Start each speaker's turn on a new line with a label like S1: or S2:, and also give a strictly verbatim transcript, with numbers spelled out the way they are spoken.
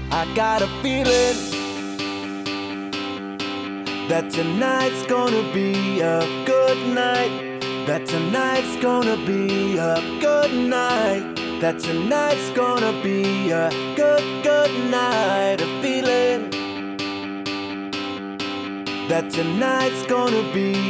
S1: I got a feeling that tonight's gonna be a good night. That tonight's gonna be a good night. That tonight's gonna be a good, good night. A feeling that tonight's gonna be